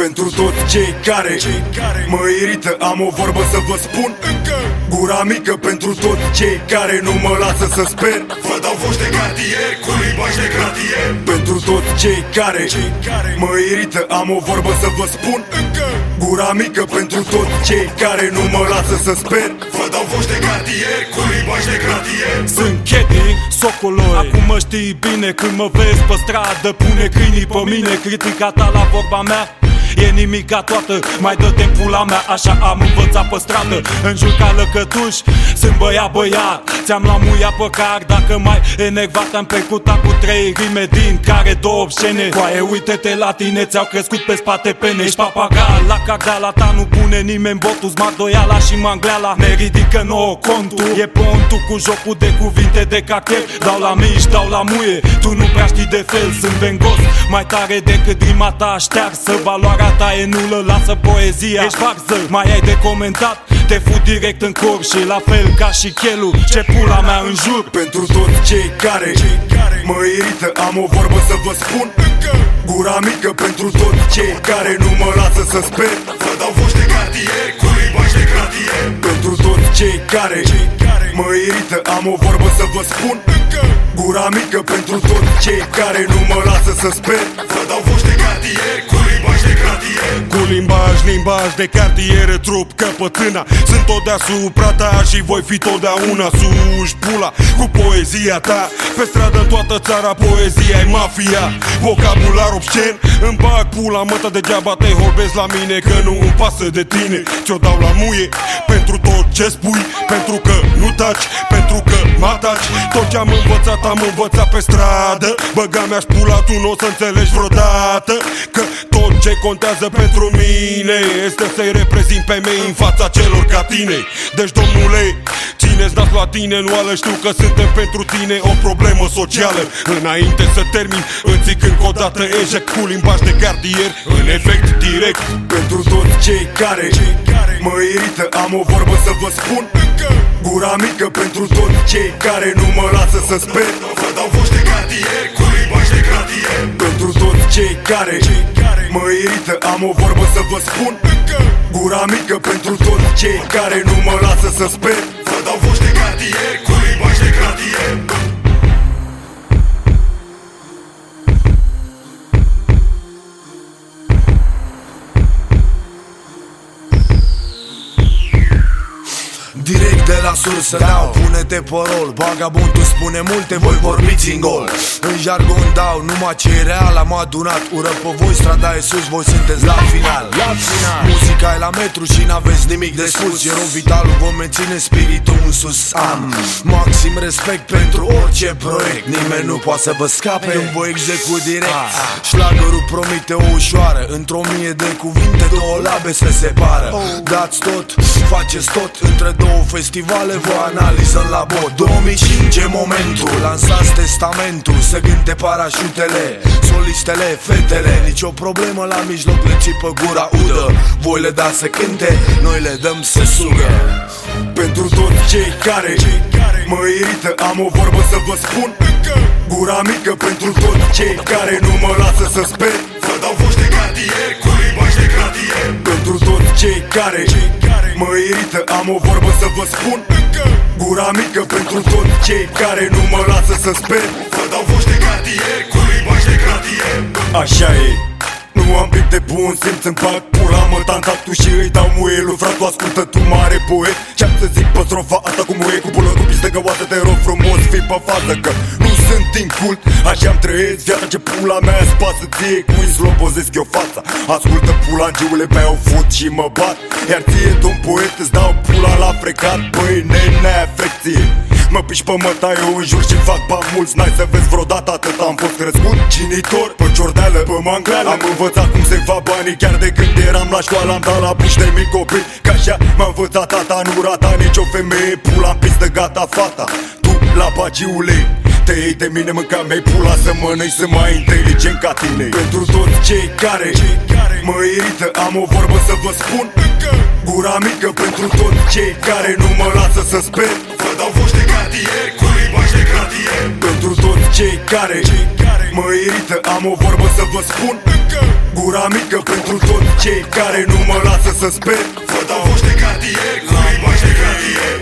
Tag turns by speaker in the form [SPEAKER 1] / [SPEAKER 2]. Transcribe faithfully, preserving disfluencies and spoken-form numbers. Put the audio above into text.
[SPEAKER 1] Pentru toți cei care mă irită, am o vorbă să vă spun. Gura mică pentru toți cei care nu mă lasă să sper.
[SPEAKER 2] Vă dau voci de cartier cu limbaj de gratier.
[SPEAKER 1] Pentru toți cei care mă irită, am o vorbă să vă spun. Gura mică pentru toți cei care nu mă lasă să sper.
[SPEAKER 2] Vă dau voci de cartier cu limbaj de gratier.
[SPEAKER 3] Sunt Chedi, socoloi, acum mă știi bine. Când mă vezi pe stradă, pune câinii pe mine. Critica ta la vorba mea e nimica toată, mai dă timpul la mea. Așa am învățat pe stradă, în jur ca lăcătuș. Sunt băiat, băiat, ți-am la muia pe car. Dacă mai enervat am percutat cu trei rime din care două obscene. Coaie, uite-te la tine, ți-au crescut pe spate pene. Ești papagal, la cagala ta nu pune nimeni botul. Smart doiala și mangleala ne ridică nouă contul. E pontul cu jocul de cuvinte de cachet. Dau la mici, dau la muie, tu nu prea știi de fel. Sunt vengos, mai tare decât rima ta ștearsă. Valoarea ta e nulă, lasă poezia. Ești farză, mai ai de comentat, te fut direct în cor. Și la fel ca și chelu, ce pula mea în jur.
[SPEAKER 1] Pentru toți cei care mă irită, am o vorbă să vă spun. Gura mică pentru toți cei care nu mă lasă să sper.
[SPEAKER 2] Vă dau voci de cartier cu limbaj de gratier.
[SPEAKER 1] Pentru toți cei care mă irită, am o vorbă să vă spun. Gura mică pentru toți cei care nu mă lasă să sper.
[SPEAKER 2] Vă dau voci de cartier cu limbaj de gratier.
[SPEAKER 4] Cu limbaj, limbaj de cartier, trup căpătâna. Sunt tot deasupra ta și voi fi totdeauna sus pula. Cu poezia ta, pe stradă în toată țara poezia e mafia. Vocabular obscen, îmi bag pula mătă. Degeaba te horbesc la mine că nu îmi pasă de tine. Ți-o dau la muie pentru tot ce spui. Pentru că nu taci, pentru că mă ataci. Tot ce am învățat am învățat pe stradă. Băga mea-și pula, tu n-o să înțelegi vreodată că tot ce contează pentru mine este să-i reprezint pe mei în fața celor ca tine. Deci domnule, țineți nas la tine, nu ală, știu că suntem pentru tine o problemă socială. Înainte să termin, îți zic încă o dată, eșec cu limbaj de cartier, în efect direct.
[SPEAKER 1] Pentru toți cei care mă irită, am o vorbă să vă spun. Gura mică pentru toți cei care nu mă lasă să sper.
[SPEAKER 2] Vă dau voci de cartier cu limbaj de gratier.
[SPEAKER 1] Pentru toți cei care mă irită, am o vorbă să vă spun. Gura mică pentru toți cei care nu mă lasă să sper.
[SPEAKER 2] Vă dau voci de cartier cu limbaj de gratier.
[SPEAKER 5] Direct de la sursă dau, pune-te pe rol. Vagabondul spune multe, voi vorbiți în gol. În jargon dau, numai ce e real am adunat. Ură pe voi, strada e sus, voi sunteți la final. Muzica e la metru și n-aveți nimic de spus. Eron Vitalul vă menține spiritul în sus. Am maxim respect pentru orice proiect. Nimeni nu poate să vă scape, eu vă execut direct. Șlagărul promite o ușoară. Într-o mie de cuvinte două labe se separă. Dați tot, faceți tot, între două festivale vă analizăm la bot. două mii cinci e momentul, lansați testamentul. Se gânte parașutele, solistele, fetele. Nici o problemă la mijloc, le ții pe gura udă. Voi le dați să cânte, noi le dăm să sugă.
[SPEAKER 1] Pentru toți cei care mă irită, am o vorbă să vă spun. Gura mică pentru toți cei care nu mă lasă să sper.
[SPEAKER 2] Vă dau voci de cartier cu limbaj de gratier.
[SPEAKER 1] Pentru toți cei care mă irită, am o vorbă să vă spun. Gura mică pentru toți cei care nu mă lasă să sper.
[SPEAKER 2] Vă dau voci de cartier cu limbaj de gratier.
[SPEAKER 1] Așa e, nu am pic de bun simț, îmi bag pula, mă tanta tu și îi dau muie lui frate, ascultă tu mare poet. Ce-am să zic pe strofa asta cu muie, cu bulă, cu pistă găoasă, te rog frumos, fii pe fază că nu sunt incult. Așa-mi trăiesc viața, ce pula mea îți pasă ție, cui slobozesc eu fața. Ascultă pula, îngiule mea o fut și mă bat. Iar ție, domn poet, îți dau pula la frecat. Băi, nenea, frecție, mă piși pe mătai, eu în jur și fac bani mulți. N-ai să vezi vreodată atât am fost crescut. Cinitor, pe ciordeală, pe mangleală. Am învățat cum se fac banii chiar de când eram la școală. Am dat la puși de mic copil, că așa m-a învățat tata. Nu rata nicio femeie, pula în pistă, gata fata. Tu la bagiule, te iei de mine, mânca mea pula să mănânci, sunt mai inteligent ca tine. Pentru toți cei care mă irită, am o vorbă să vă spun. Gura mică pentru toți cei care nu mă lasă să sper.
[SPEAKER 2] Vă dau voci de cartier cu limbaj de gratier.
[SPEAKER 1] Pentru toți cei care mă irită, am o vorbă să vă spun. Gura mică pentru toți cei care nu mă lasă să sper.
[SPEAKER 2] Vă dau voci de cartier, cu limbaj de cartier.